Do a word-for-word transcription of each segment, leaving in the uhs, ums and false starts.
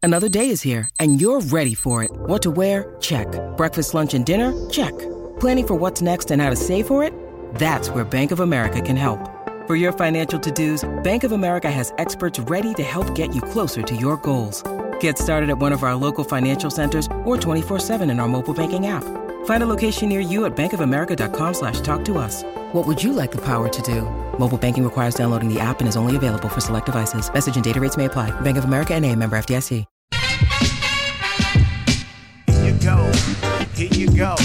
Another day is here, and you're ready for it. What to wear? Check. Breakfast, lunch, and dinner? Check. Planning for what's next and how to save for it? That's where Bank of America can help. For your financial to-dos, Bank of America has experts ready to help get you closer to your goals. Get started at one of our local financial centers or twenty-four seven in our mobile banking app. Find a location near you at bankofamerica.com slash talk to us. What would you like the power to do? Mobile banking requires downloading the app and is only available for select devices. Message and data rates may apply. Bank of America N A, member F D I C. Here you go. Here you go.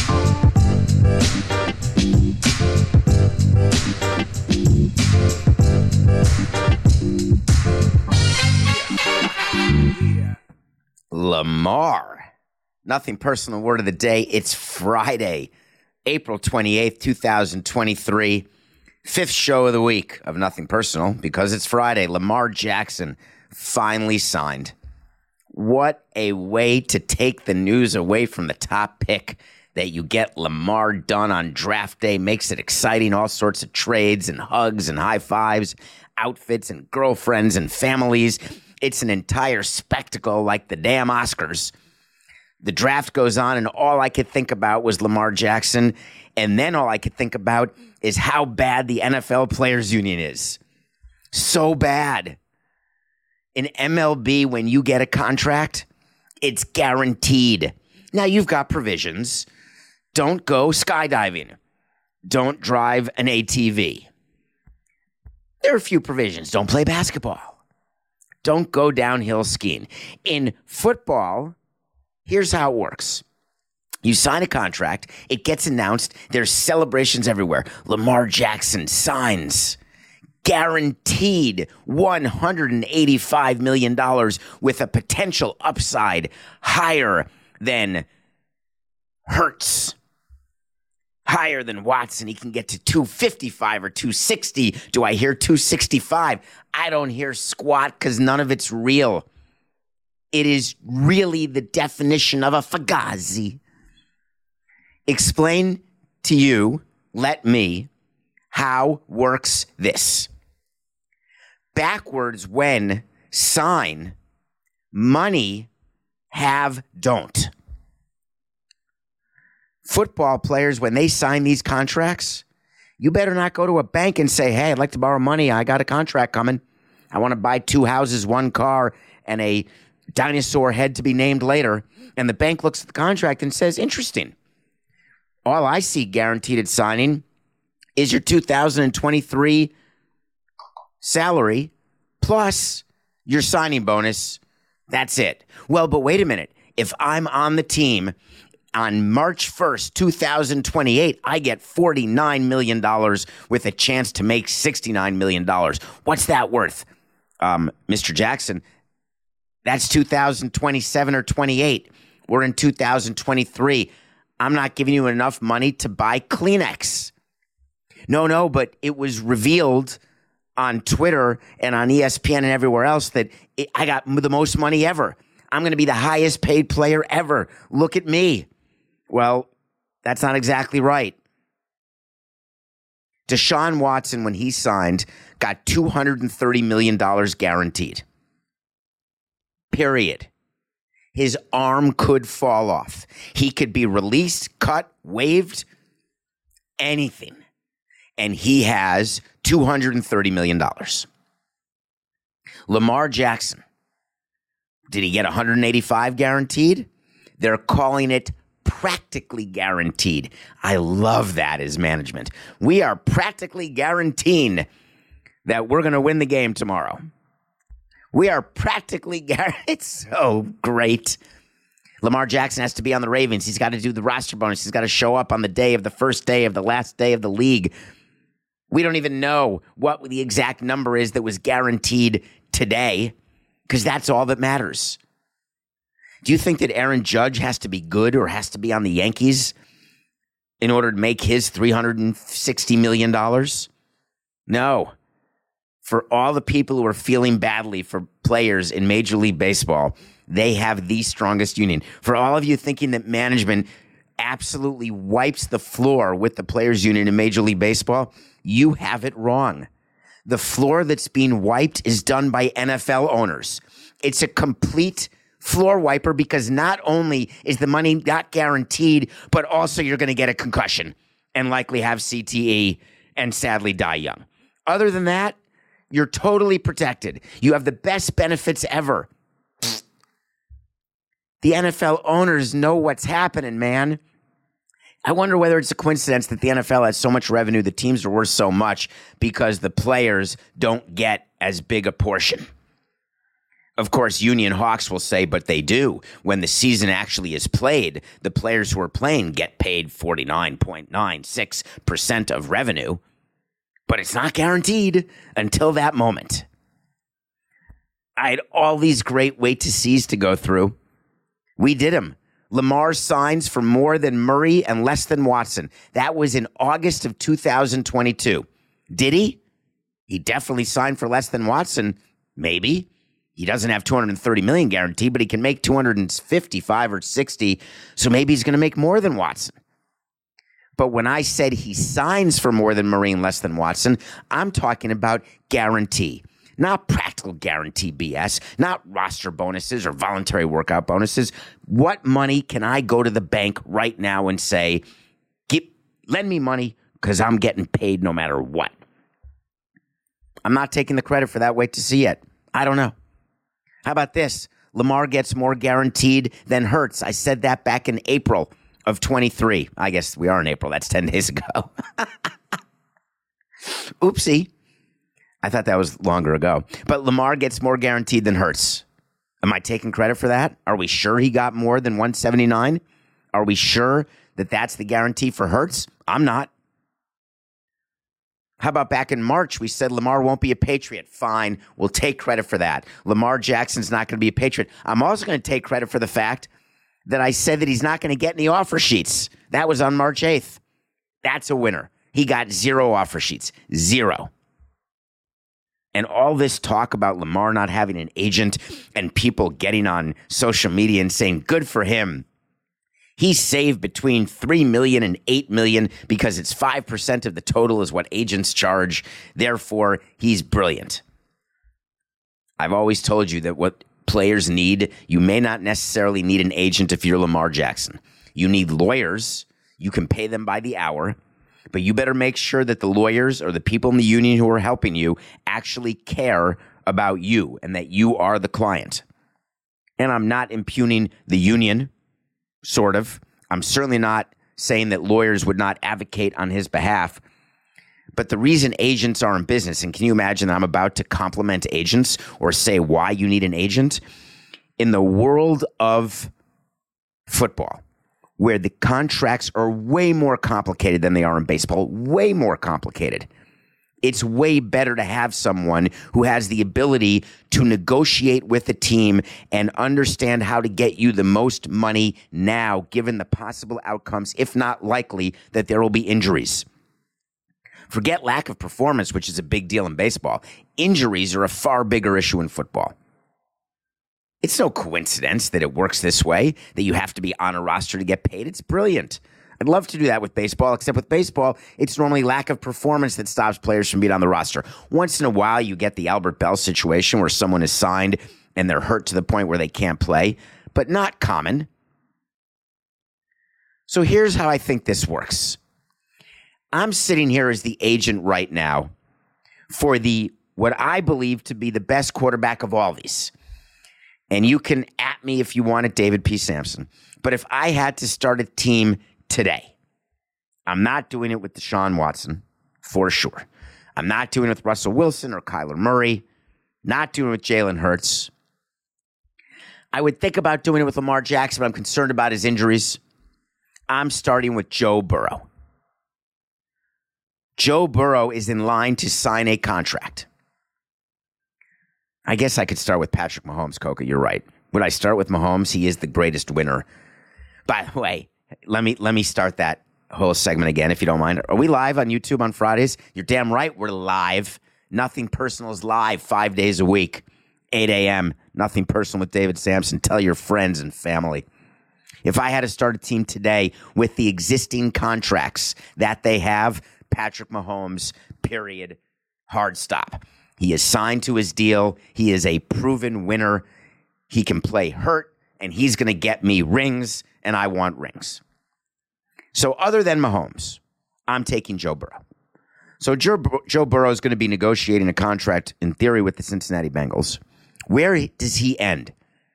Lamar. Nothing personal word of the day. It's Friday, April twenty-eighth, twenty twenty-three. Fifth show of the week of Nothing Personal because it's Friday. Lamar Jackson finally signed. What a way to take the news away from the top pick that you get Lamar done on draft day. Makes it exciting. All sorts of trades and hugs and high fives, outfits and girlfriends and families. It's an entire spectacle like the damn Oscars. The draft goes on, and all I could think about was Lamar Jackson. And then all I could think about is how bad the N F L Players Union is. So bad. In M L B, when you get a contract, it's guaranteed. Now, you've got provisions. Don't go skydiving. Don't drive an A T V. There are a few provisions. Don't play basketball. Don't go downhill skiing. In football, here's how it works. You sign a contract. It gets announced. There's celebrations everywhere. Lamar Jackson signs. Guaranteed one hundred eighty-five million dollars with a potential upside higher than Hurts. Higher than Watson. He can get to two fifty-five or two sixty. Do I hear two sixty-five? I don't hear squat because none of it's real. It is really the definition of a fugazi. Explain to you, let me, how works this. Backwards when, sign, money, have, don't. Football players, when they sign these contracts, you better not go to a bank and say, hey, I'd like to borrow money. I got a contract coming. I want to buy two houses, one car, and a dinosaur head to be named later. And the bank looks at the contract and says, interesting. All I see guaranteed at signing is your two thousand twenty-three salary plus your signing bonus. That's it. Well, but wait a minute. If I'm on the team on March first, two thousand twenty-eight, I get forty-nine million dollars with a chance to make sixty-nine million dollars. What's that worth? Um, Mister Jackson, that's two thousand twenty-seven or twenty-eight. We're in two thousand twenty-three. I'm not giving you enough money to buy Kleenex. No, no, but it was revealed on Twitter and on E S P N and everywhere else that it, I got the most money ever. I'm going to be the highest paid player ever. Look at me. Well, that's not exactly right. Deshaun Watson, when he signed, got two hundred thirty million dollars guaranteed. Period. His arm could fall off. He could be released, cut, waived, anything. And he has two hundred thirty million dollars. Lamar Jackson, did he get one hundred eighty-five guaranteed? They're calling it practically guaranteed. I love that as management. We are practically guaranteeing that we're going to win the game tomorrow. We are practically guaranteed. It's so great. Lamar Jackson has to be on the Ravens. He's got to do the roster bonus. He's got to show up on the day of the first day of the last day of the league. We don't even know what the exact number is that was guaranteed today because that's all that matters. Do you think that Aaron Judge has to be good or has to be on the Yankees in order to make his three hundred sixty million dollars? No. For all the people who are feeling badly for players in Major League Baseball, they have the strongest union. For all of you thinking that management absolutely wipes the floor with the players union in Major League Baseball, you have it wrong. The floor that's being wiped is done by N F L owners. It's a complete floor wiper because not only is the money not guaranteed, but also you're going to get a concussion and likely have C T E and sadly die young. Other than that, you're totally protected. You have the best benefits ever. The N F L owners know what's happening, man. I wonder whether it's a coincidence that the N F L has so much revenue, the teams are worth so much because the players don't get as big a portion. Of course, Union Hawks will say, but they do. When the season actually is played, the players who are playing get paid forty-nine point nine six percent of revenue, but it's not guaranteed until that moment. I had all these great wait-to-sees to go through. We did them. Lamar signs for more than Murray and less than Watson. That was in August of two thousand twenty-two. Did he? He definitely signed for less than Watson. Maybe. He doesn't have two hundred thirty million dollars guaranteed, but he can make two hundred fifty-five or sixty, so maybe he's going to make more than Watson. But when I said he signs for more than Murray and less than Watson, I'm talking about guarantee. Not practical guarantee B S, not roster bonuses or voluntary workout bonuses. What money can I go to the bank right now and say, Give, lend me money because I'm getting paid no matter what? I'm not taking the credit for that wait to see yet. I don't know. How about this? Lamar gets more guaranteed than Hurts. I said that back in April of twenty-three. I guess we are in April. That's ten days ago. Oopsie. I thought that was longer ago. But Lamar gets more guaranteed than Hurts. Am I taking credit for that? Are we sure he got more than one seventy-nine? Are we sure that that's the guarantee for Hurts? I'm not. How about back in March, we said Lamar won't be a Patriot. Fine, we'll take credit for that. Lamar Jackson's not going to be a Patriot. I'm also going to take credit for the fact that I said that he's not going to get any offer sheets. That was on March eighth. That's a winner. He got zero offer sheets. Zero. And all this talk about Lamar not having an agent and people getting on social media and saying, good for him. He saved between three million dollars and eight million dollars because it's five percent of the total is what agents charge. Therefore, he's brilliant. I've always told you that what players need, you may not necessarily need an agent if you're Lamar Jackson. You need lawyers. You can pay them by the hour. But you better make sure that the lawyers or the people in the union who are helping you actually care about you and that you are the client. And I'm not impugning the union, sort of. I'm certainly not saying that lawyers would not advocate on his behalf. But the reason agents are in business, and can you imagine that I'm about to compliment agents or say why you need an agent? In the world of football, where the contracts are way more complicated than they are in baseball, way more complicated. It's way better to have someone who has the ability to negotiate with a team and understand how to get you the most money now, given the possible outcomes, if not likely, that there will be injuries. Forget lack of performance, which is a big deal in baseball. Injuries are a far bigger issue in football. It's no coincidence that it works this way, that you have to be on a roster to get paid. It's brilliant. I'd love to do that with baseball, except with baseball, it's normally lack of performance that stops players from being on the roster. Once in a while, you get the Albert Bell situation where someone is signed and they're hurt to the point where they can't play, but not common. So here's how I think this works. I'm sitting here as the agent right now for the what I believe to be the best quarterback of all these. And you can at me if you want it, David P. Sampson. But if I had to start a team today, I'm not doing it with Deshaun Watson, for sure. I'm not doing it with Russell Wilson or Kyler Murray. Not doing it with Jalen Hurts. I would think about doing it with Lamar Jackson, but I'm concerned about his injuries. I'm starting with Joe Burrow. Joe Burrow is in line to sign a contract. I guess I could start with Patrick Mahomes, Coca. You're right. Would I start with Mahomes? He is the greatest winner. By the way, let me let me start that whole segment again, if you don't mind. Are we live on YouTube on Fridays? You're damn right we're live. Nothing Personal is live five days a week, eight a.m. Nothing Personal with David Sampson. Tell your friends and family. If I had to start a team today with the existing contracts that they have, Patrick Mahomes, period, hard stop. He is signed to his deal. He is a proven winner. He can play hurt, and he's going to get me rings, and I want rings. So other than Mahomes, I'm taking Joe Burrow. So Joe, Joe Burrow is going to be negotiating a contract, in theory, with the Cincinnati Bengals. Where does he end?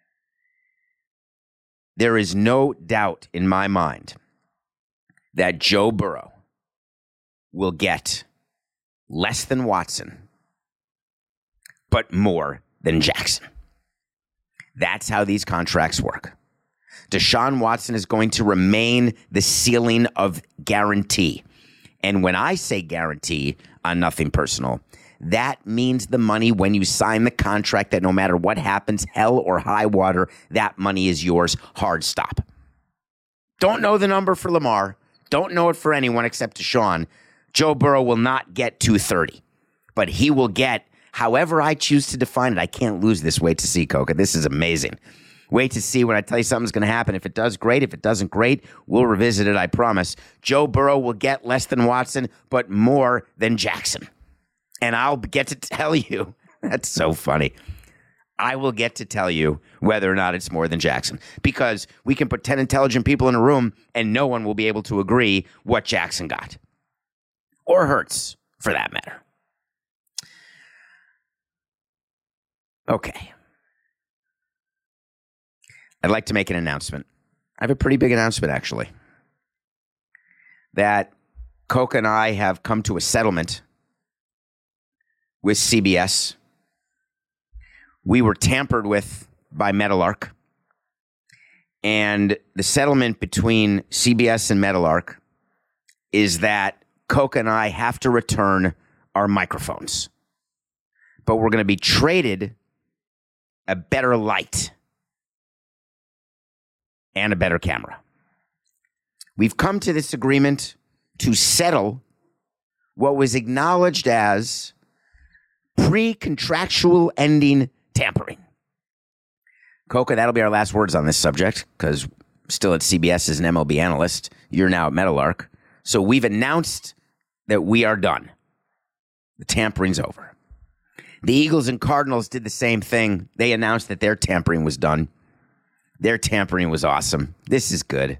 There is no doubt in my mind that Joe Burrow will get less than Watson, but more than Jackson. That's how these contracts work. Deshaun Watson is going to remain the ceiling of guarantee. And when I say guarantee on Nothing Personal, that means the money when you sign the contract that no matter what happens, hell or high water, that money is yours, hard stop. Don't know the number for Lamar. Don't know it for anyone except Deshaun. Joe Burrow will not get two thirty, but he will get however I choose to define it. I can't lose this. Wait to see, Coca. This is amazing. Wait to see when I tell you something's going to happen. If it does, great. If it doesn't, great. We'll revisit it, I promise. Joe Burrow will get less than Watson, but more than Jackson. And I'll get to tell you, that's so funny. I will get to tell you whether or not it's more than Jackson, because we can put ten intelligent people in a room and no one will be able to agree what Jackson got. Or Hurts, for that matter. Okay. I'd like to make an announcement. I have a pretty big announcement, actually. That Coca and I have come to a settlement with C B S. We were tampered with by Metalark. And the settlement between C B S and Metalark is that Coca and I have to return our microphones. But we're going to be traded a better light and a better camera. We've come to this agreement to settle what was acknowledged as pre-contractual ending tampering. Coca, that'll be our last words on this subject, because still at C B S as an M L B analyst. You're now at Metalark. So we've announced that we are done. The tampering's over. The Eagles and Cardinals did the same thing. They announced that their tampering was done. Their tampering was awesome. This is good.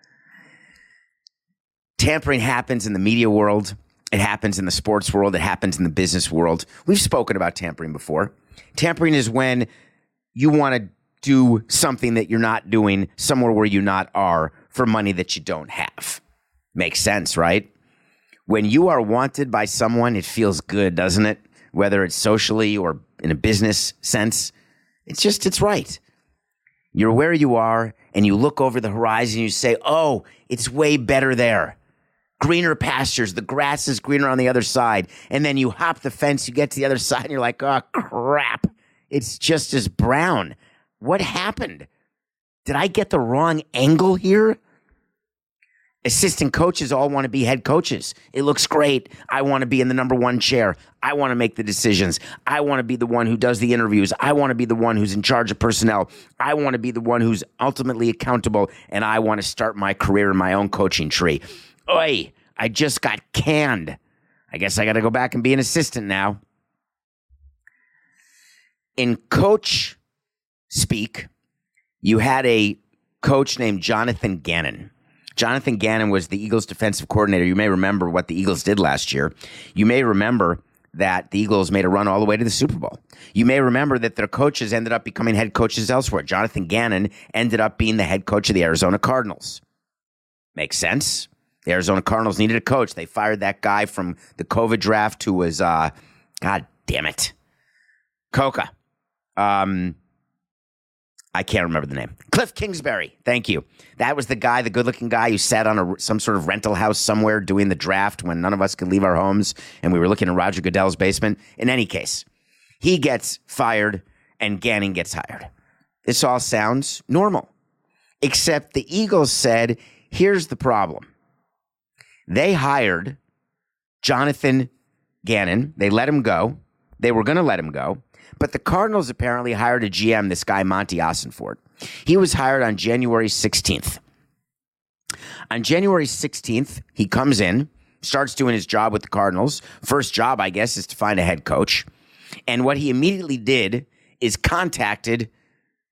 Tampering happens in the media world. It happens in the sports world. It happens in the business world. We've spoken about tampering before. Tampering is when you want to do something that you're not doing somewhere where you not are for money that you don't have. Makes sense, right? When you are wanted by someone, it feels good, doesn't it? Whether it's socially or in a business sense, it's just, it's right. You're where you are and you look over the horizon and you say, oh, it's way better there. Greener pastures, the grass is greener on the other side. And then you hop the fence, you get to the other side and you're like, oh, crap. It's just as brown. What happened? Did I get the wrong angle here? Assistant coaches all want to be head coaches. It looks great. I want to be in the number one chair. I want to make the decisions. I want to be the one who does the interviews. I want to be the one who's in charge of personnel. I want to be the one who's ultimately accountable, and I want to start my career in my own coaching tree. Oi, I just got canned. I guess I got to go back and be an assistant now. In coach speak, you had a coach named Jonathan Gannon. Jonathan Gannon was the Eagles defensive coordinator. You may remember what the Eagles did last year. You may remember that the Eagles made a run all the way to the Super Bowl. You may remember that their coaches ended up becoming head coaches elsewhere. Jonathan Gannon ended up being the head coach of the Arizona Cardinals. Makes sense. The Arizona Cardinals needed a coach. They fired that guy from the COVID draft who was, uh, God damn it, Coca. Um, I can't remember the name. Cliff Kingsbury. Thank you. That was the guy, the good-looking guy who sat on a, some sort of rental house somewhere doing the draft when none of us could leave our homes and we were looking in Roger Goodell's basement. In any case, he gets fired and Gannon gets hired. This all sounds normal, except the Eagles said, here's the problem. They hired Jonathan Gannon. They let him go. They were going to let him go. But the Cardinals apparently hired a G M, this guy, Monty Ossenfort. He was hired on January sixteenth. On January sixteenth, he comes in, starts doing his job with the Cardinals. First job, I guess, is to find a head coach. And what he immediately did is contacted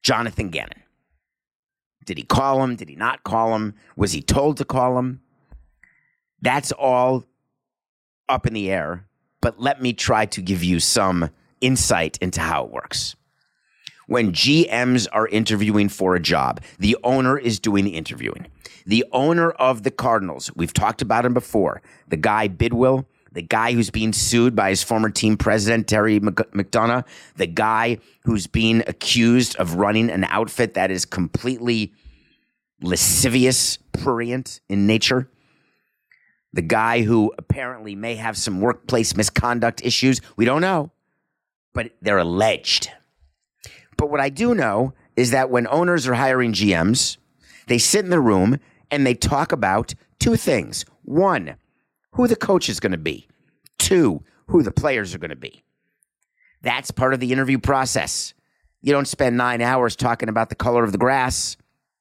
Jonathan Gannon. Did he call him? Did he not call him? Was he told to call him? That's all up in the air, but let me try to give you some insight into how it works. When G Ms are interviewing for a job, the owner is doing the interviewing. The owner of the Cardinals, we've talked about him before, the guy Bidwill, the guy who's being sued by his former team president, Terry McDonough, the guy who's being accused of running an outfit that is completely lascivious, prurient in nature, the guy who apparently may have some workplace misconduct issues. We don't know, but they're alleged. But what I do know is that when owners are hiring G Ms, they sit in the room and they talk about two things. One, who the coach is going to be. Two, who the players are going to be. That's part of the interview process. You don't spend nine hours talking about the color of the grass.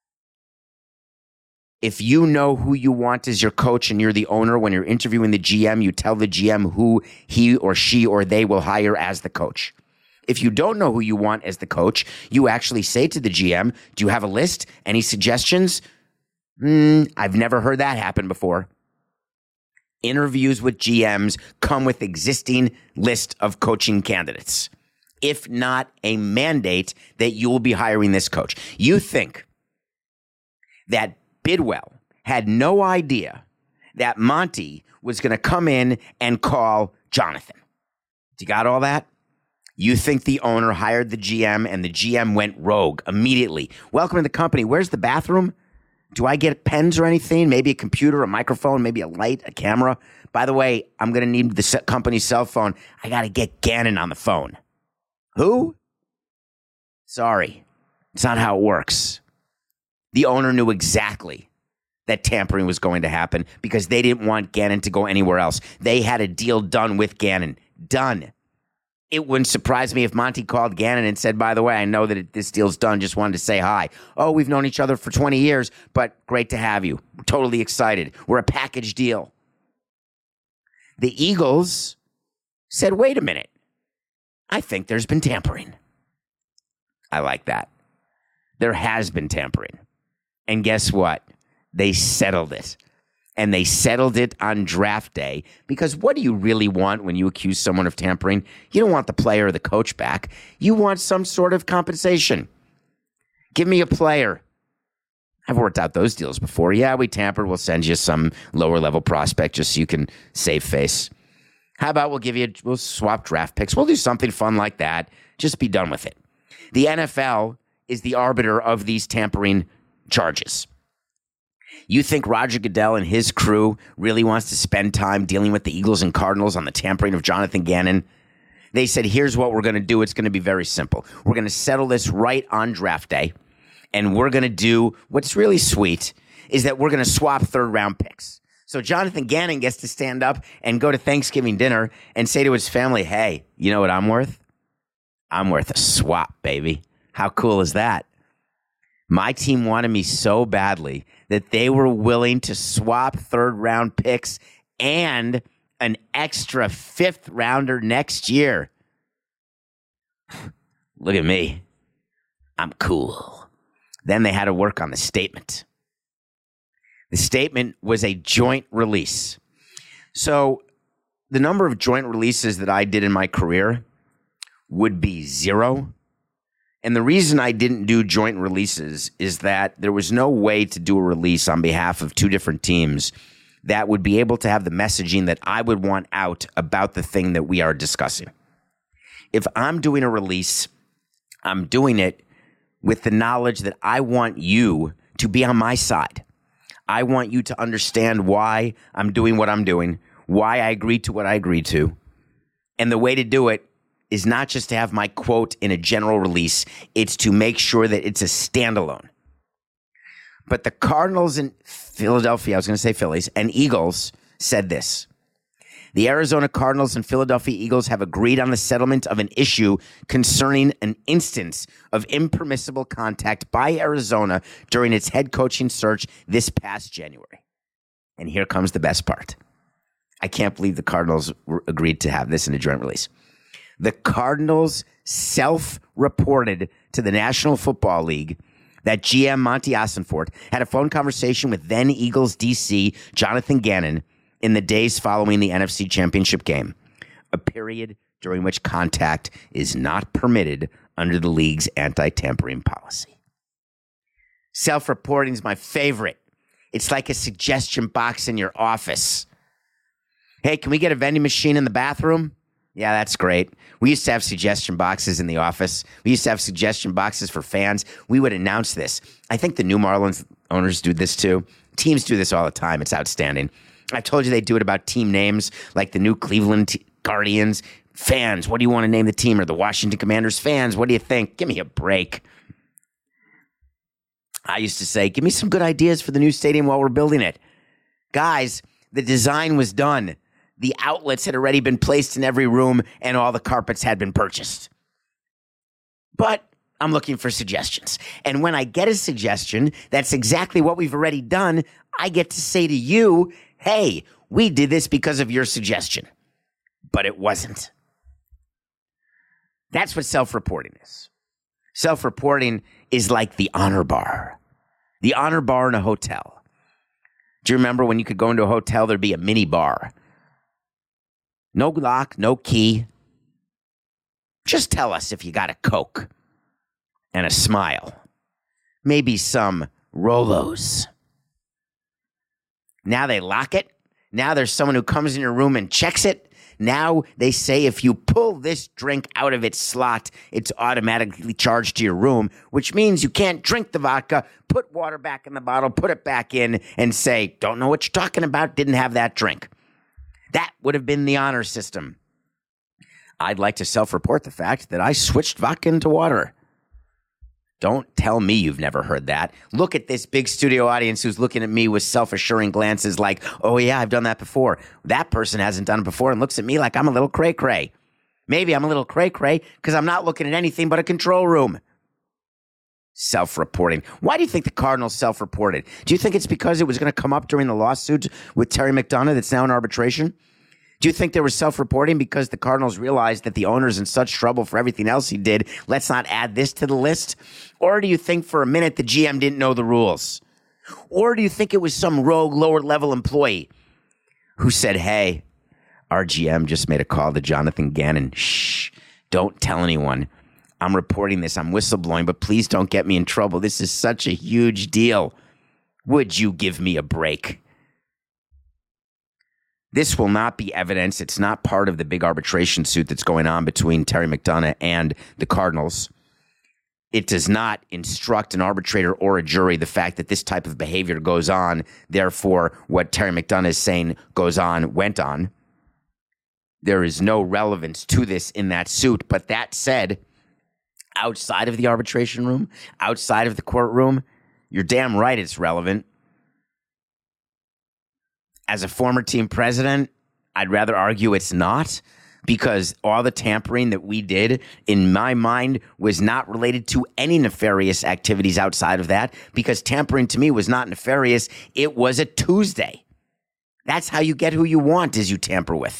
If you know who you want as your coach and you're the owner, when you're interviewing the G M, you tell the G M who he or she or they will hire as the coach. If you don't know who you want as the coach, you actually say to the G M, do you have a list? Any suggestions? Mm, I've never heard that happen before. Interviews with G Ms come with existing list of coaching candidates, if not a mandate that you will be hiring this coach. You think that Bidwill had no idea that Monty was going to come in and call Jonathan. You got all that? You think the owner hired the G M and the G M went rogue immediately. Welcome to the company. Where's the bathroom? Do I get pens or anything? Maybe a computer, a microphone, maybe a light, a camera. By the way, I'm going to need the company's cell phone. I got to get Gannon on the phone. Who? Sorry. It's not how it works. The owner knew exactly that tampering was going to happen because they didn't want Gannon to go anywhere else. They had a deal done with Gannon. Done. It wouldn't surprise me if Monty called Gannon and said, by the way, I know that it, this deal's done. Just wanted to say hi. Oh, we've known each other for twenty years, but great to have you. We're totally excited. We're a package deal. The Eagles said, wait a minute. I think there's been tampering. I like that. There has been tampering. And guess what? They settled it. And they settled it on draft day because what do you really want when you accuse someone of tampering? You don't want the player or the coach back. You want some sort of compensation. Give me a player. I've worked out those deals before. Yeah, we tampered. We'll send you some lower level prospect just so you can save face. How about we'll give you, we'll swap draft picks. We'll do something fun like that. Just be done with it. The N F L is the arbiter of these tampering charges. You think Roger Goodell and his crew really wants to spend time dealing with the Eagles and Cardinals on the tampering of Jonathan Gannon? They said, here's what we're going to do. It's going to be very simple. We're going to settle this right on draft day, and we're going to do what's really sweet is that we're going to swap third round picks. So Jonathan Gannon gets to stand up and go to Thanksgiving dinner and say to his family, hey, you know what I'm worth? I'm worth a swap, baby. How cool is that? My team wanted me so badly that they were willing to swap third round picks and an extra fifth rounder next year. Look at me. I'm cool. Then they had to work on the statement. The statement was a joint release. So the number of joint releases that I did in my career would be zero. And the reason I didn't do joint releases is that there was no way to do a release on behalf of two different teams that would be able to have the messaging that I would want out about the thing that we are discussing. If I'm doing a release, I'm doing it with the knowledge that I want you to be on my side. I want you to understand why I'm doing what I'm doing, why I agreed to what I agreed to. And the way to do it is not just to have my quote in a general release. It's to make sure that it's a standalone. But the Cardinals and Philadelphia, I was going to say Phillies, and Eagles said this. The Arizona Cardinals and Philadelphia Eagles have agreed on the settlement of an issue concerning an instance of impermissible contact by Arizona during its head coaching search this past January. And here comes the best part. I can't believe the Cardinals agreed to have this in a joint release. The Cardinals self-reported to the National Football League that G M Monty Ossenfort had a phone conversation with then Eagles D C Jonathan Gannon in the days following the N F C Championship game, a period during which contact is not permitted under the league's anti-tampering policy. Self-reporting is my favorite. It's like a suggestion box in your office. Hey, can we get a vending machine in the bathroom? Yeah, that's great. We used to have suggestion boxes in the office. We used to have suggestion boxes for fans. We would announce this. I think the new Marlins owners do this too. Teams do this all the time. It's outstanding. I told you they do it about team names, like the new Cleveland t- Guardians. Fans, what do you want to name the team? Or the Washington Commanders fans, what do you think? Give me a break. I used to say, give me some good ideas for the new stadium while we're building it. Guys, the design was done. The outlets had already been placed in every room, and all the carpets had been purchased. But I'm looking for suggestions. And when I get a suggestion, that's exactly what we've already done. I get to say to you, hey, we did this because of your suggestion. But it wasn't. That's what self-reporting is. Self-reporting is like the honor bar. The honor bar in a hotel. Do you remember when you could go into a hotel, there'd be a mini bar? No lock, no key. Just tell us if you got a Coke and a smile. Maybe some Rolos. Now they lock it. Now there's someone who comes in your room and checks it. Now they say if you pull this drink out of its slot, it's automatically charged to your room, which means you can't drink the vodka, put water back in the bottle, put it back in, and say, don't know what you're talking about, didn't have that drink. That would have been the honor system. I'd like to self-report the fact that I switched vodka into water. Don't tell me you've never heard that. Look at this big studio audience who's looking at me with self-assuring glances like, oh yeah, I've done that before. That person hasn't done it before and looks at me like I'm a little cray-cray. Maybe I'm a little cray-cray because I'm not looking at anything but a control room. Self-reporting. Why do you think the Cardinals self-reported? Do you think it's because it was going to come up during the lawsuit with Terry McDonough that's now in arbitration? Do you think they were self-reporting because the Cardinals realized that the owner's in such trouble for everything else he did, let's not add this to the list? Or do you think for a minute the G M didn't know the rules? Or do you think it was some rogue lower-level employee who said, hey, our G M just made a call to Jonathan Gannon. Shh, don't tell anyone. I'm reporting this. I'm whistleblowing, but please don't get me in trouble. This is such a huge deal. Would you give me a break? This will not be evidence. It's not part of the big arbitration suit that's going on between Terry McDonough and the Cardinals. It does not instruct an arbitrator or a jury the fact that this type of behavior goes on. Therefore, what Terry McDonough is saying goes on, went on. There is no relevance to this in that suit. But that said, outside of the arbitration room, outside of the courtroom, you're damn right it's relevant. As a former team president, I'd rather argue it's not, because all the tampering that we did, in my mind, was not related to any nefarious activities outside of that, because tampering to me was not nefarious. It was a Tuesday. That's how you get who you want, is you tamper with.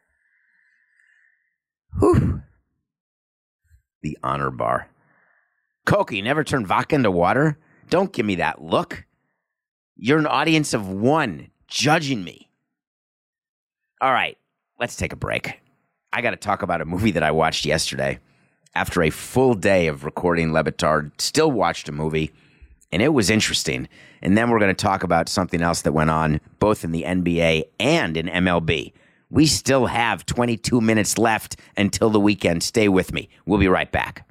Whew. The honor bar. Cokie, you never turn vodka into water? Don't give me that look. You're an audience of one judging me. All right, let's take a break. I got to talk about a movie that I watched yesterday. After a full day of recording Le Batard, still watched a movie, and it was interesting. And then we're going to talk about something else that went on both in the N B A and in M L B. We still have twenty-two minutes left until the weekend. Stay with me. We'll be right back.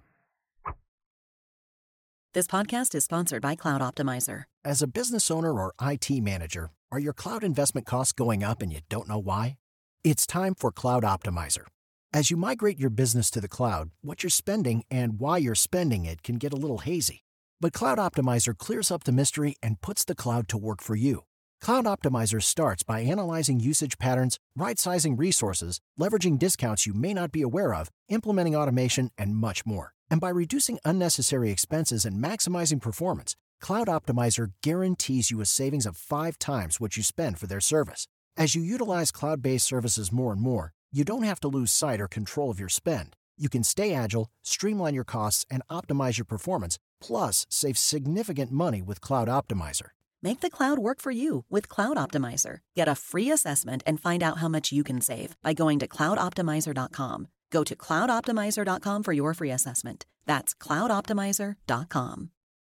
This podcast is sponsored by Cloud Optimizer. As a business owner or I T manager, are your cloud investment costs going up and you don't know why? It's time for Cloud Optimizer. As you migrate your business to the cloud, what you're spending and why you're spending it can get a little hazy. But Cloud Optimizer clears up the mystery and puts the cloud to work for you. Cloud Optimizer starts by analyzing usage patterns, right-sizing resources, leveraging discounts you may not be aware of, implementing automation, and much more. And by reducing unnecessary expenses and maximizing performance, Cloud Optimizer guarantees you a savings of five times what you spend for their service. As you utilize cloud-based services more and more, you don't have to lose sight or control of your spend. You can stay agile, streamline your costs, and optimize your performance, plus save significant money with Cloud Optimizer. Make the cloud work for you with Cloud Optimizer. Get a free assessment and find out how much you can save by going to cloud optimizer dot com. Go to cloud optimizer dot com for your free assessment. That's cloud optimizer dot com.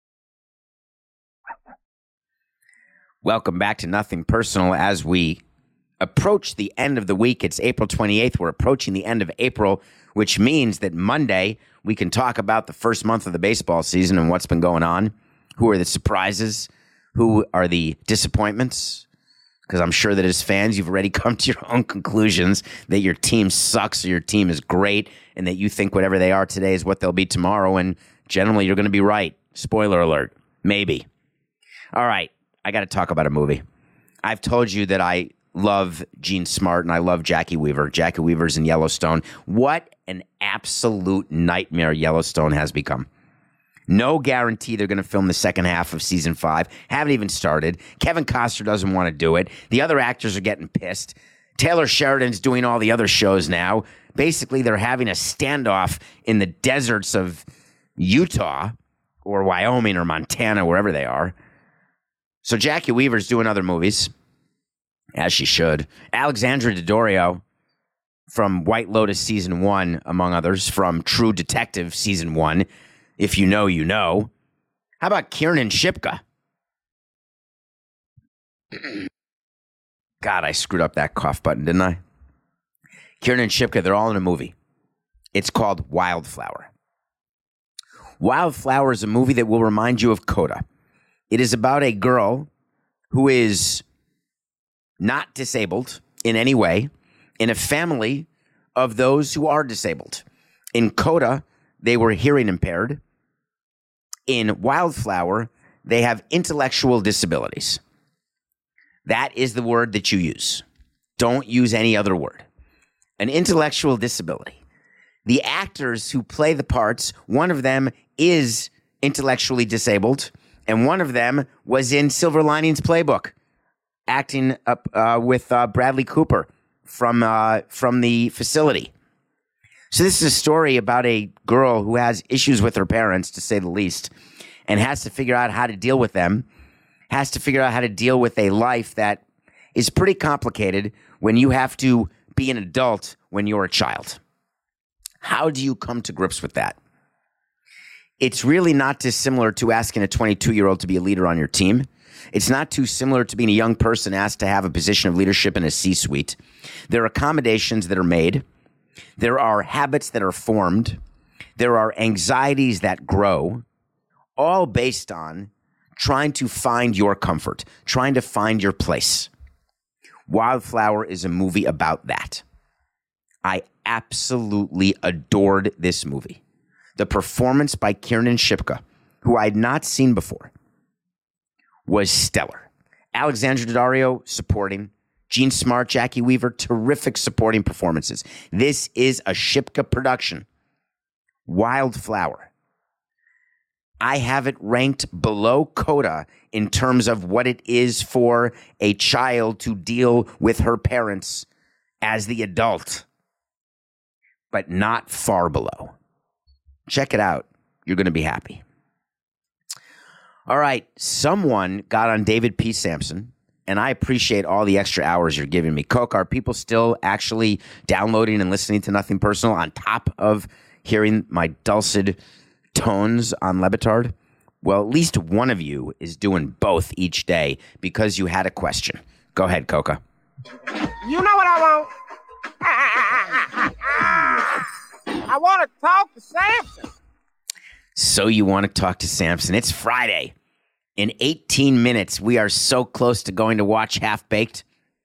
Welcome back to Nothing Personal. As we approach the end of the week, it's April twenty-eighth. We're approaching the end of April, which means that Monday we can talk about the first month of the baseball season and what's been going on. Who are the surprises? Who are the disappointments? Because I'm sure that as fans, you've already come to your own conclusions that your team sucks or your team is great and that you think whatever they are today is what they'll be tomorrow. And generally, you're going to be right. Spoiler alert. Maybe. All right. I got to talk about a movie. I've told you that I love Jean Smart and I love Jackie Weaver. Jackie Weaver's in Yellowstone. What an absolute nightmare Yellowstone has become. No guarantee they're going to film the second half of season five. Haven't even started. Kevin Costner doesn't want to do it. The other actors are getting pissed. Taylor Sheridan's doing all the other shows now. Basically, they're having a standoff in the deserts of Utah or Wyoming or Montana, wherever they are. So Jackie Weaver's doing other movies, as she should. Alexandra Daddario from White Lotus season one, among others, from True Detective season one. If you know, you know. How about Kiernan Shipka? God, I screwed up that cough button, didn't I? Kiernan Shipka, they're all in a movie. It's called Wildflower. Wildflower is a movie that will remind you of Coda. It is about a girl who is not disabled in any way in a family of those who are disabled. In Coda, they were hearing impaired. In Wildflower, they have intellectual disabilities. That is the word that you use. Don't use any other word. An intellectual disability. The actors who play the parts, one of them is intellectually disabled, and one of them was in Silver Linings Playbook, acting up uh, with uh, Bradley Cooper from uh, from the facility. So this is a story about a girl who has issues with her parents, to say the least, and has to figure out how to deal with them, has to figure out how to deal with a life that is pretty complicated when you have to be an adult when you're a child. How do you come to grips with that? It's really not dissimilar to asking a twenty-two-year-old to be a leader on your team. It's not too similar to being a young person asked to have a position of leadership in a C-suite. There are accommodations that are made. There are habits that are formed. There are anxieties that grow, all based on trying to find your comfort, trying to find your place. Wildflower is a movie about that. I absolutely adored this movie. The performance by Kiernan Shipka, who I had not seen before, was stellar. Alexandra Daddario supporting. Jean Smart, Jackie Weaver, terrific supporting performances. This is a Shipka production. Wildflower. I have it ranked below Coda in terms of what it is for a child to deal with her parents as the adult, but not far below. Check it out. You're going to be happy. All right. Someone got on David P. Sampson, and I appreciate all the extra hours you're giving me. Coke, are people still actually downloading and listening to Nothing Personal on top of hearing my dulcet tones on Le Batard? Well, at least one of you is doing both each day because you had a question. Go ahead, Coca. You know what I want? I want to talk to Samson. So you want to talk to Samson. It's Friday. In eighteen minutes, we are so close to going to watch Half-Baked.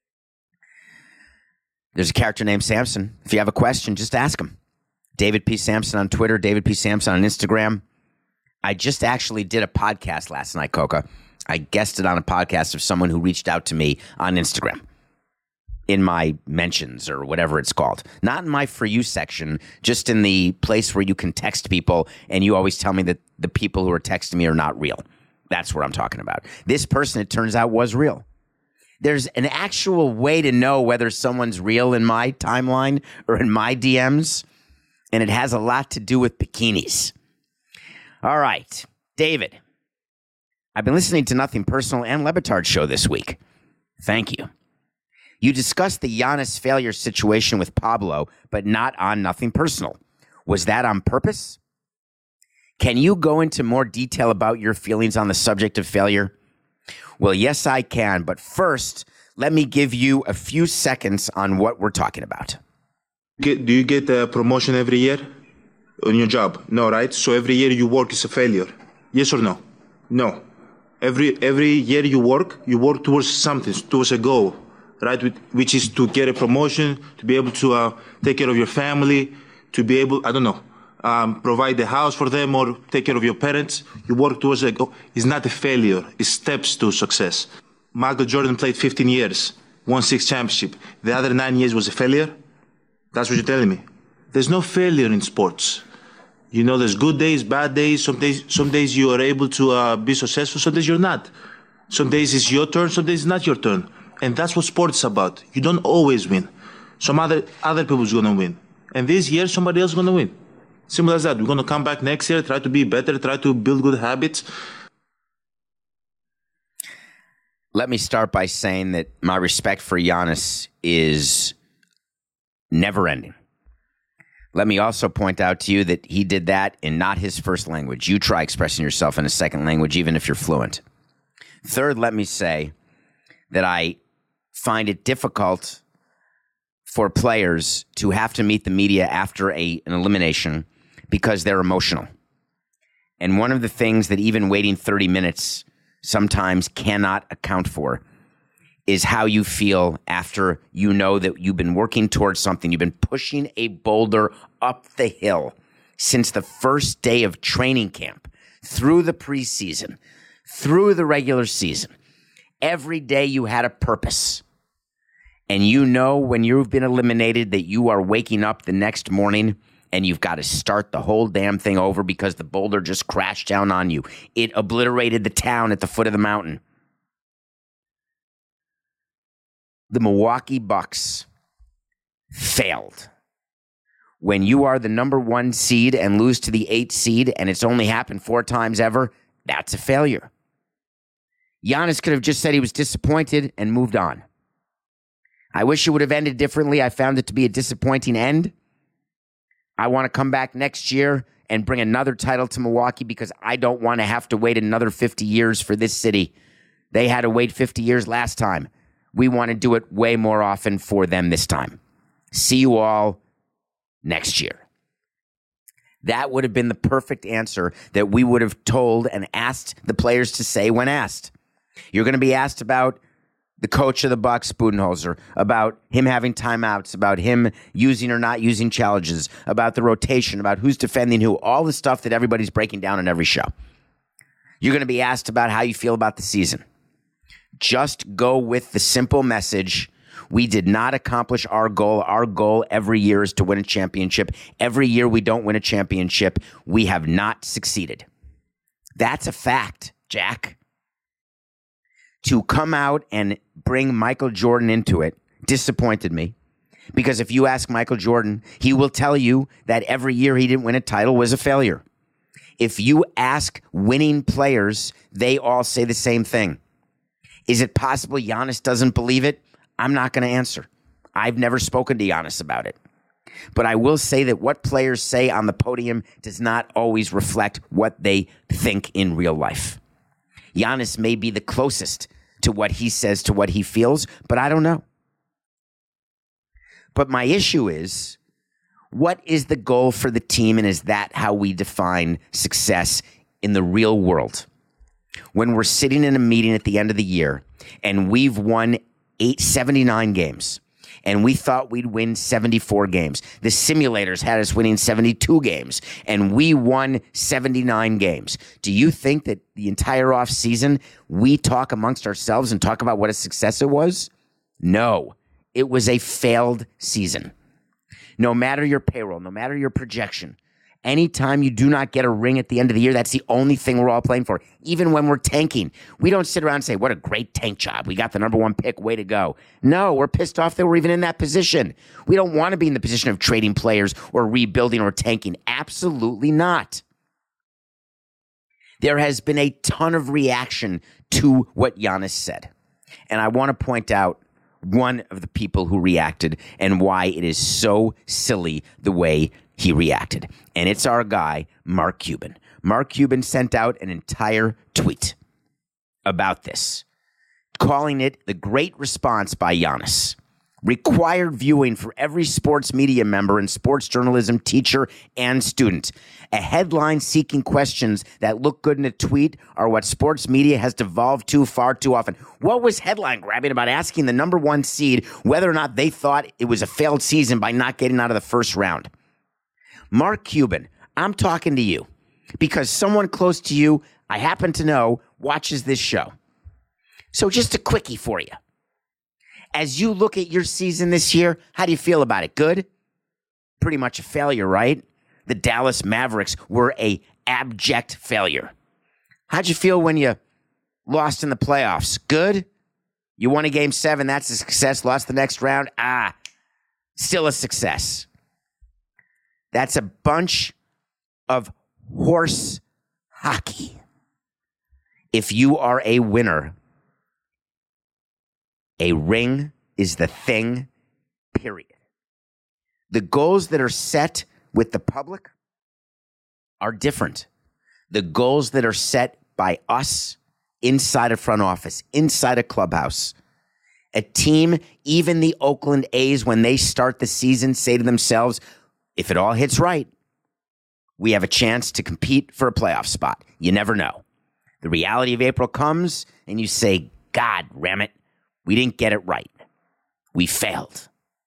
There's a character named Samson. If you have a question, just ask him. David P. Sampson on Twitter, David P. Sampson on Instagram. I just actually did a podcast last night, Coca. I guested on a podcast of someone who reached out to me on Instagram in my mentions or whatever it's called. Not in my For You section, just in the place where you can text people and you always tell me that the people who are texting me are not real. That's what I'm talking about. This person, it turns out, was real. There's an actual way to know whether someone's real in my timeline or in my D Ms, and it has a lot to do with bikinis. All right, David, I've been listening to Nothing Personal and Le Batard show this week. Thank you. You discussed the Giannis failure situation with Pablo, but not on Nothing Personal. Was that on purpose? Can you go into more detail about your feelings on the subject of failure? Well, yes, I can. But first, let me give you a few seconds on what we're talking about. Get, do you get a promotion every year on your job? No, right? So every year you work is a failure. Yes or no? No. Every every year you work, you work towards something, towards a goal, right? Which is to get a promotion, to be able to uh, take care of your family, to be able, I don't know, um, provide the house for them or take care of your parents. You work towards a goal. It's not a failure. It's steps to success. Michael Jordan played fifteen years, won six championships. The other nine years was a failure? That's what you're telling me. There's no failure in sports. You know, there's good days, bad days. Some days, some days you are able to uh, be successful. Some days you're not. Some days it's your turn. Some days it's not your turn. And that's what sports is about. You don't always win. Some other other people's gonna win. And this year, somebody else is gonna win. Simple as that. We're gonna come back next year, try to be better, try to build good habits. Let me start by saying that my respect for Giannis is never ending. Let me also point out to you that he did that in not his first language. You try expressing yourself in a second language, even if you're fluent. Third, let me say that I find it difficult for players to have to meet the media after a, an elimination because they're emotional. And one of the things that even waiting thirty minutes sometimes cannot account for is how you feel after you know that you've been working towards something. You've been pushing a boulder up the hill since the first day of training camp, through the preseason, through the regular season. Every day you had a purpose. And you know when you've been eliminated that you are waking up the next morning and you've got to start the whole damn thing over because the boulder just crashed down on you. It obliterated the town at the foot of the mountain. The Milwaukee Bucks failed. When you are the number one seed and lose to the eight seed and it's only happened four times ever, that's a failure. Giannis could have just said he was disappointed and moved on. I wish it would have ended differently. I found it to be a disappointing end. I want to come back next year and bring another title to Milwaukee because I don't want to have to wait another fifty years for this city. They had to wait fifty years last time. We want to do it way more often for them this time. See you all next year. That would have been the perfect answer that we would have told and asked the players to say when asked. You're going to be asked about the coach of the Bucks, Budenholzer, about him having timeouts, about him using or not using challenges, about the rotation, about who's defending who, all the stuff that everybody's breaking down in every show. You're going to be asked about how you feel about the season. Just go with the simple message. We did not accomplish our goal. Our goal every year is to win a championship. Every year we don't win a championship, we have not succeeded. That's a fact, Jack. To come out and bring Michael Jordan into it disappointed me. Because if you ask Michael Jordan, he will tell you that every year he didn't win a title was a failure. If you ask winning players, they all say the same thing. Is it possible Giannis doesn't believe it? I'm not going to answer. I've never spoken to Giannis about it. But I will say that what players say on the podium does not always reflect what they think in real life. Giannis may be the closest to what he says to what he feels, but I don't know. But my issue is, what is the goal for the team, and is that how we define success in the real world? When we're sitting in a meeting at the end of the year and we've won eight seventy-nine games and we thought we'd win seventy-four games. The simulators had us winning seventy-two games and we won seventy-nine games. Do you think that the entire offseason we talk amongst ourselves and talk about what a success it was? No, it was a failed season. No matter your payroll, no matter your projection, Anytime you do not get a ring at the end of the year, that's the only thing we're all playing for. Even when we're tanking, we don't sit around and say, what a great tank job. We got the number one pick. Way to go. No, we're pissed off that we're even in that position. We don't want to be in the position of trading players or rebuilding or tanking. Absolutely not. There has been a ton of reaction to what Giannis said. And I want to point out one of the people who reacted and why it is so silly the way he reacted. And it's our guy, Mark Cuban. Mark Cuban sent out an entire tweet about this, calling it the great response by Giannis. Required viewing for every sports media member and sports journalism teacher and student. A headline seeking questions that look good in a tweet are what sports media has devolved to far too often. What was headline grabbing about asking the number one seed whether or not they thought it was a failed season by not getting out of the first round? Mark Cuban, I'm talking to you because someone close to you, I happen to know, watches this show. So just a quickie for you. As you look at your season this year, how do you feel about it? Good? Pretty much a failure, right? The Dallas Mavericks were a abject failure. How'd you feel when you lost in the playoffs? Good? You won a game seven, that's a success. Lost the next round, ah, still a success. That's a bunch of horse hockey. If you are a winner, a ring is the thing, period. The goals that are set with the public are different. The goals that are set by us inside a front office, inside a clubhouse, a team, even the Oakland A's, when they start the season, say to themselves, if it all hits right, we have a chance to compete for a playoff spot. You never know. The reality of April comes and you say, God, damn it. We didn't get it right. We failed.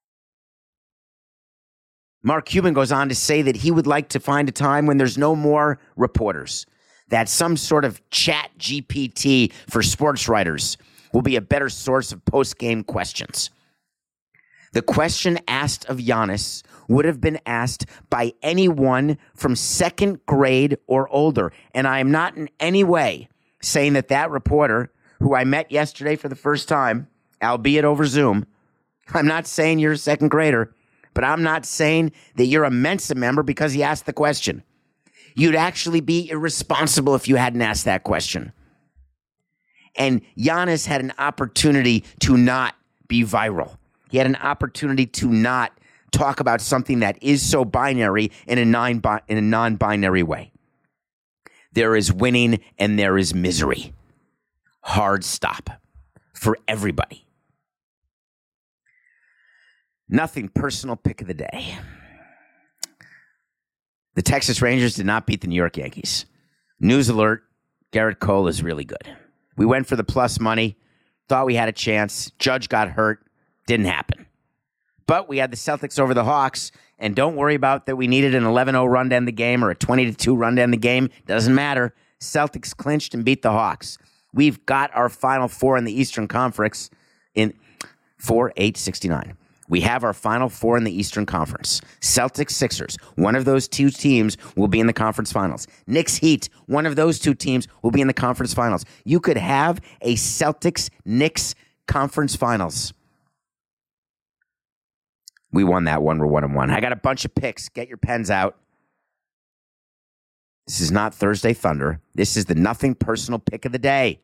Mark Cuban goes on to say that he would like to find a time when there's no more reporters, that some sort of chat G P T for sports writers will be a better source of post-game questions. The question asked of Giannis would have been asked by anyone from second grade or older. And I am not in any way saying that that reporter, who I met yesterday for the first time, albeit over Zoom, I'm not saying you're a second grader, but I'm not saying that you're a Mensa member because he asked the question. You'd actually be irresponsible if you hadn't asked that question. And Giannis had an opportunity to not be viral. He had an opportunity to not talk about something that is so binary in a non in a non-binary way. There is winning and there is misery. Hard stop for everybody. Nothing personal pick of the day. The Texas Rangers did not beat the New York Yankees. News alert, Garrett Cole is really good. We went for the plus money, thought we had a chance. Judge got hurt, didn't happen. But we had the Celtics over the Hawks, and don't worry about that we needed an eleven oh run to end the game or a twenty to two run to end the game. Doesn't matter. Celtics clinched and beat the Hawks. We've got our Final Four in the Eastern Conference in four eight sixty-nine. We have our Final Four in the Eastern Conference. Celtics, Sixers, one of those two teams will be in the conference finals. Knicks, Heat, one of those two teams will be in the conference finals. You could have a Celtics-Knicks conference finals. We won that one. We're one and one. I got a bunch of picks. Get your pens out. This is not Thursday Thunder. This is the nothing personal pick of the day.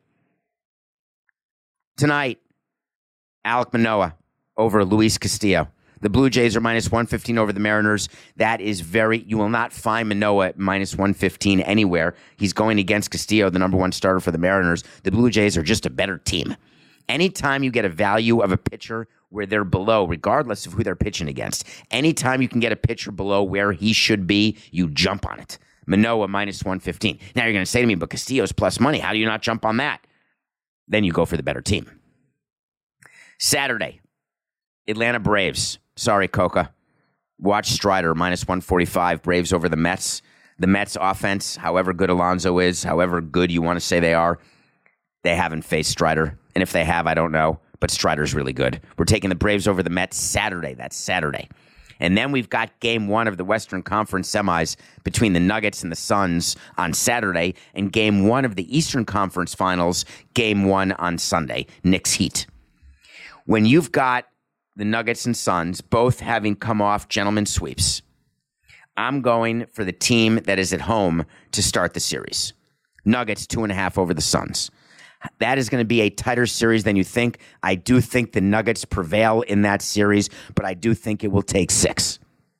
Tonight, Alek Manoah over Luis Castillo. The Blue Jays are minus one fifteen over the Mariners. That is very, you will not find Manoah at minus one fifteen anywhere. He's going against Castillo, the number one starter for the Mariners. The Blue Jays are just a better team. Anytime you get a value of a pitcher where they're below, regardless of who they're pitching against, anytime you can get a pitcher below where he should be, you jump on it. Manoah minus one fifteen. Now you're going to say to me, but Castillo's plus money. How do you not jump on that? Then you go for the better team. Saturday, Atlanta Braves. Sorry, Coca. Watch Strider, minus one forty-five. Braves over the Mets. The Mets offense, however good Alonso is, however good you want to say they are, they haven't faced Strider. And if they have, I don't know. But Strider's really good. We're taking the Braves over the Mets Saturday. That's Saturday. And then we've got game one of the Western Conference semis between the Nuggets and the Suns on Saturday, and game one of the Eastern Conference finals, game one on Sunday, Knicks Heat. When you've got the Nuggets and Suns both having come off gentlemen's sweeps, I'm going for the team that is at home to start the series. Nuggets two and a half over the Suns. That is going to be a tighter series than you think. I do think the Nuggets prevail in that series, but I do think it will take six.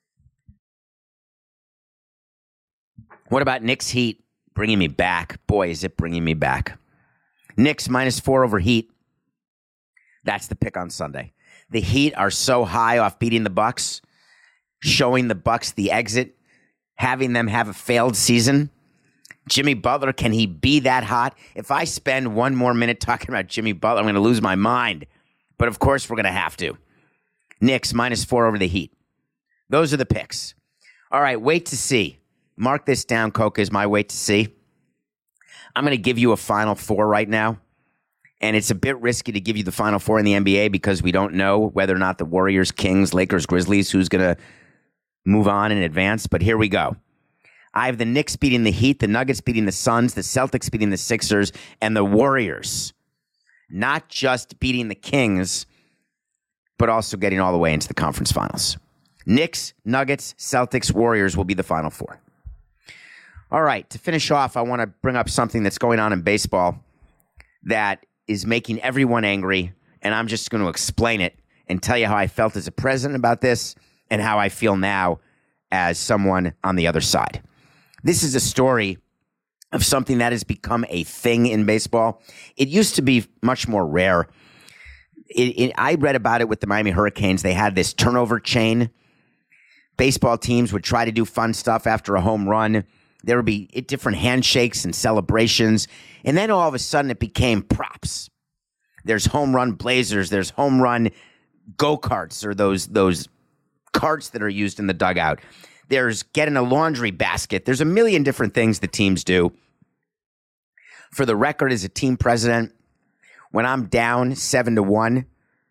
What about Knicks Heat? Bringing me back. Boy, is it bringing me back. Knicks minus four over Heat. That's the pick on Sunday. The Heat are so high off beating the Bucks, showing the Bucks the exit, having them have a failed season. Jimmy Butler, can he be that hot? If I spend one more minute talking about Jimmy Butler, I'm going to lose my mind. But of course, we're going to have to. Knicks minus four over the Heat. Those are the picks. All right, wait to see. Mark this down, Coca, is my wait to see. I'm going to give you a Final Four right now. And it's a bit risky to give you the Final Four in the N B A because we don't know whether or not the Warriors, Kings, Lakers, Grizzlies, who's going to move on in advance. But here we go. I have the Knicks beating the Heat, the Nuggets beating the Suns, the Celtics beating the Sixers, and the Warriors not just beating the Kings, but also getting all the way into the conference finals. Knicks, Nuggets, Celtics, Warriors will be the Final Four. All right, to finish off, I want to bring up something that's going on in baseball that is making everyone angry, and I'm just going to explain it and tell you how I felt as a president about this and how I feel now as someone on the other side. This is a story of something that has become a thing in baseball. It used to be much more rare. It, it, I read about it with the Miami Hurricanes. They had this turnover chain. Baseball teams would try to do fun stuff after a home run. There would be different handshakes and celebrations. And then all of a sudden it became props. There's home run blazers. There's home run go-karts, or those those carts that are used in the dugout. There's getting a laundry basket. There's a million different things the teams do. For the record, as a team president, when I'm down seven to one,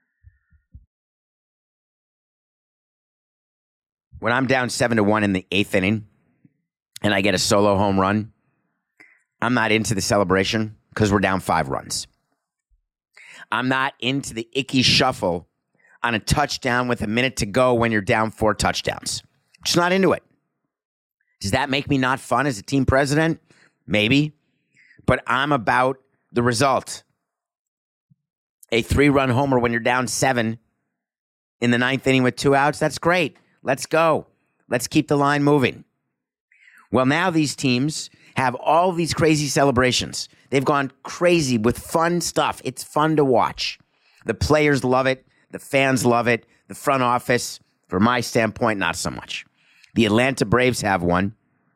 when I'm down seven to one in the eighth inning, and I get a solo home run, I'm not into the celebration because we're down five runs. I'm not into the icky shuffle on a touchdown with a minute to go when you're down four touchdowns. Just not into it. Does that make me not fun as a team president? Maybe. But I'm about the result. A three-run homer when you're down seven in the ninth inning with two outs, that's great. Let's go. Let's keep the line moving. Well, now these teams have all these crazy celebrations. They've gone crazy with fun stuff. It's fun to watch. The players love it. The fans love it. The front office, from my standpoint, not so much. The Atlanta Braves have one.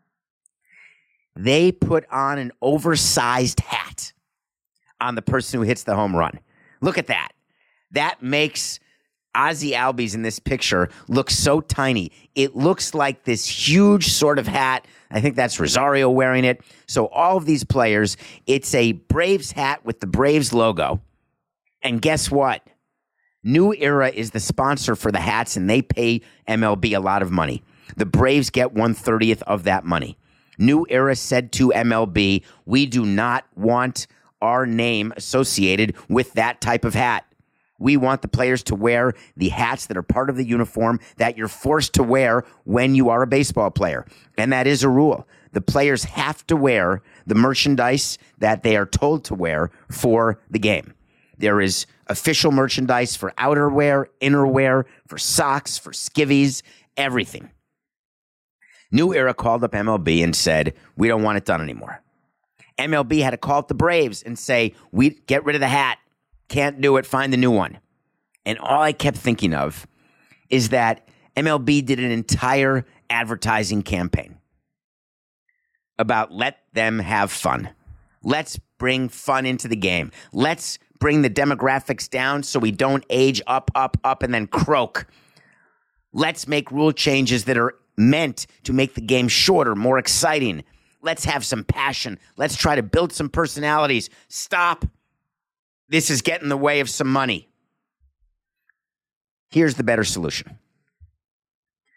They put on an oversized hat on the person who hits the home run. Look at that. That makes Ozzie Albies in this picture look so tiny. It looks like this huge sort of hat. I think that's Rosario wearing it. So all of these players, it's a Braves hat with the Braves logo. And guess what? New Era is the sponsor for the hats, and they pay M L B a lot of money. The Braves get one thirtieth of that money. New Era said to M L B, we do not want our name associated with that type of hat. We want the players to wear the hats that are part of the uniform that you're forced to wear when you are a baseball player. And that is a rule. The players have to wear the merchandise that they are told to wear for the game. There is official merchandise for outerwear, innerwear, for socks, for skivvies, everything. New Era called up M L B and said, we don't want it done anymore. M L B had to call up the Braves and say, we get rid of the hat. Can't do it. Find the new one. And all I kept thinking of is that M L B did an entire advertising campaign about let them have fun. Let's bring fun into the game. Let's bring the demographics down so we don't age up, up, up, and then croak. Let's make rule changes that are meant to make the game shorter, more exciting. Let's have some passion. Let's try to build some personalities. Stop. This is getting in the way of some money. Here's the better solution.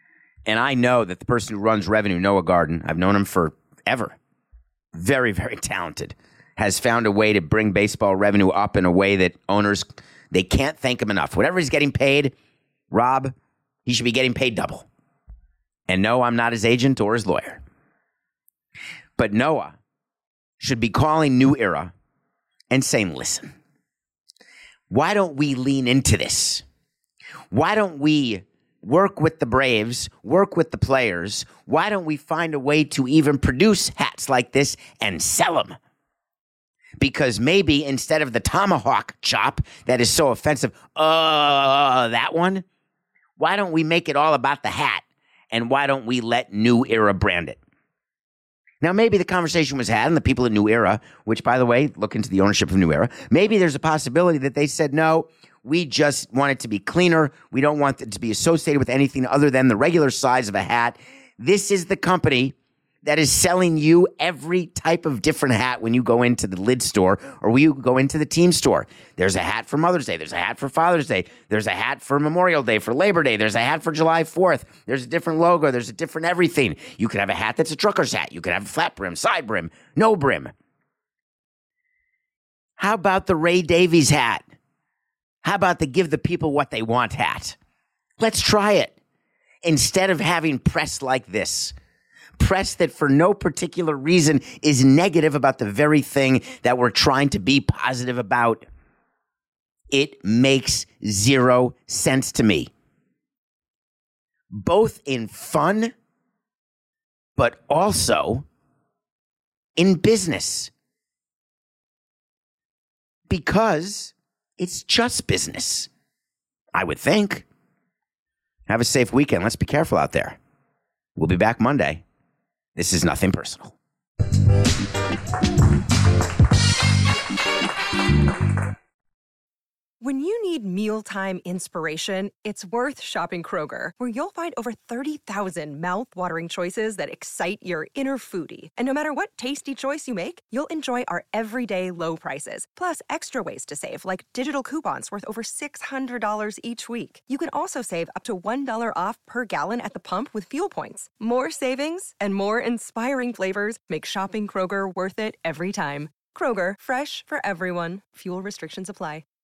And I know that the person who runs revenue, Noah Garden, I've known him forever. Very, very talented. Has found a way to bring baseball revenue up in a way that owners, they can't thank him enough. Whatever he's getting paid, Rob, he should be getting paid double. And no, I'm not his agent or his lawyer. But Noah should be calling New Era and saying, listen, why don't we lean into this? Why don't we work with the Braves, work with the players? Why don't we find a way to even produce hats like this and sell them? Because maybe instead of the tomahawk chop that is so offensive, uh, that one, why don't we make it all about the hat? And why don't we let New Era brand it? Now, maybe the conversation was had, and the people at New Era, which, by the way, look into the ownership of New Era, maybe there's a possibility that they said, no, we just want it to be cleaner. We don't want it to be associated with anything other than the regular size of a hat. This is the company that is selling you every type of different hat when you go into the lid store or when you go into the team store. There's a hat for Mother's Day. There's a hat for Father's Day. There's a hat for Memorial Day, for Labor Day. There's a hat for July fourth. There's a different logo. There's a different everything. You could have a hat that's a trucker's hat. You could have a flat brim, side brim, no brim. How about the Ray Davies hat? How about the give the people what they want hat? Let's try it. Instead of having press like this, press that for no particular reason is negative about the very thing that we're trying to be positive about. It makes zero sense to me. Both in fun, but also in business. Because it's just business, I would think. Have a safe weekend. Let's be careful out there. We'll be back Monday. This is Nothing Personal. When you need mealtime inspiration, it's worth shopping Kroger, where you'll find over thirty thousand mouth-watering choices that excite your inner foodie. And no matter what tasty choice you make, you'll enjoy our everyday low prices, plus extra ways to save, like digital coupons worth over six hundred dollars each week. You can also save up to one dollar off per gallon at the pump with fuel points. More savings and more inspiring flavors make shopping Kroger worth it every time. Kroger, fresh for everyone. Fuel restrictions apply.